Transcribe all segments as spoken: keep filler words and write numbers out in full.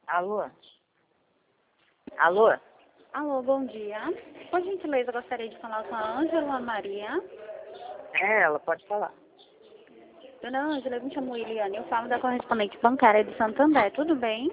Alô? Alô? Alô, bom dia. Por gentileza, gostaria de falar com a Ângela Maria. É, ela pode falar. Dona Ângela, eu me chamo Iliane, eu falo da correspondente bancária de Santander, tudo bem?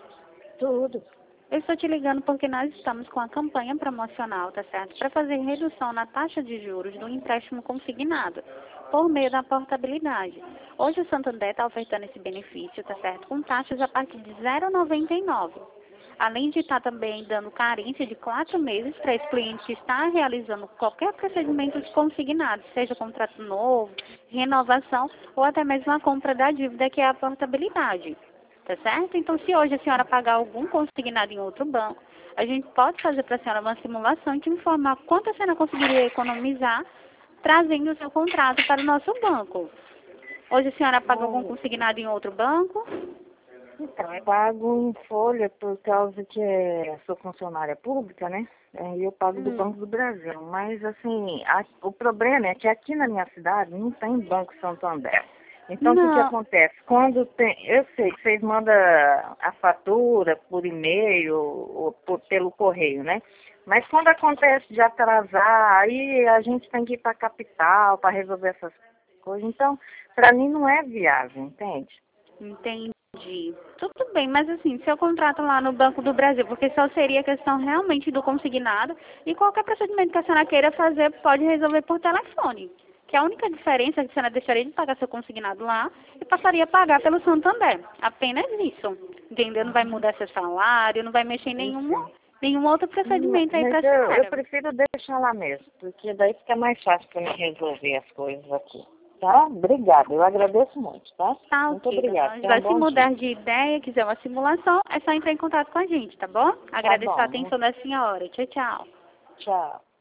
Tudo. Eu estou te ligando porque nós estamos com a campanha promocional, tá certo? Para fazer redução na taxa de juros do empréstimo consignado, por meio da portabilidade. Hoje o Santander está ofertando esse benefício, tá certo? Com taxas a partir de zero vírgula noventa e nove. Além de estar também dando carência de quatro meses para esse cliente que está realizando qualquer procedimento de consignado, seja contrato novo, renovação ou até mesmo a compra da dívida, que é a portabilidade. Tá certo? Então, se hoje a senhora pagar algum consignado em outro banco, a gente pode fazer para a senhora uma simulação e te informar quanto a senhora conseguiria economizar trazendo o seu contrato para o nosso banco. Hoje a senhora paga algum Bom, consignado em outro banco? então, eu pago em folha por causa que é, sou funcionária pública, né? É, E eu pago do Hum. Banco do Brasil. Mas, assim, a- o problema é que aqui na minha cidade não tem Banco Santander. Então, o que que Não. acontece? Quando tem... Eu sei que vocês mandam a fatura por e-mail ou por, pelo correio, né? Mas quando acontece de atrasar, aí a gente tem que ir para a capital para resolver essas coisas. Então, para mim não é viável, entende? Entendi. Tudo bem, mas assim, se eu contrato lá no Banco do Brasil, porque só seria questão realmente do consignado e qualquer procedimento que a senhora queira fazer pode resolver por telefone. Que a única diferença é que a senhora deixaria de pagar seu consignado lá e passaria a pagar pelo Santander. Apenas isso. Entendeu? Não vai mudar seu salário, não vai mexer em nenhum, Enfim. nenhum outro Hum, procedimento aí para Mas a eu, eu senhora. prefiro deixar lá mesmo, porque daí fica mais fácil para mim resolver as coisas aqui. Tá? Obrigada, eu agradeço muito, tá? Tá Muito ok, dona obrigada, tenha Ângela. um Se bom dia. mudar de ideia, quiser uma simulação, é só entrar em contato com a gente, tá bom? Tá Agradeço a bom, atenção da senhora. Tchau, tchau. tchau.